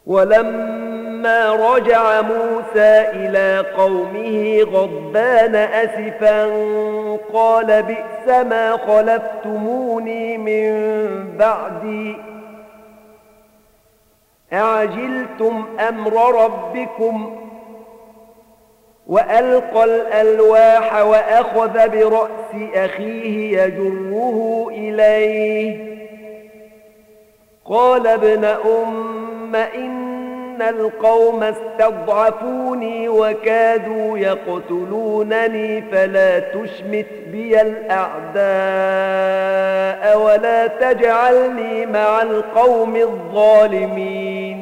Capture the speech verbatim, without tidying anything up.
ولما رجع موسى إلى قومه غضبان أسفا قال بئس ما خلفتموني من بعدي أعجلتم أمر ربكم وألقى الألواح وأخذ برأس أخيه يجره إليه قال ابن أم إن القوم استضعفوني وكادوا يقتلونني فلا تشمت بي الأعداء ولا تجعلني مع القوم الظالمين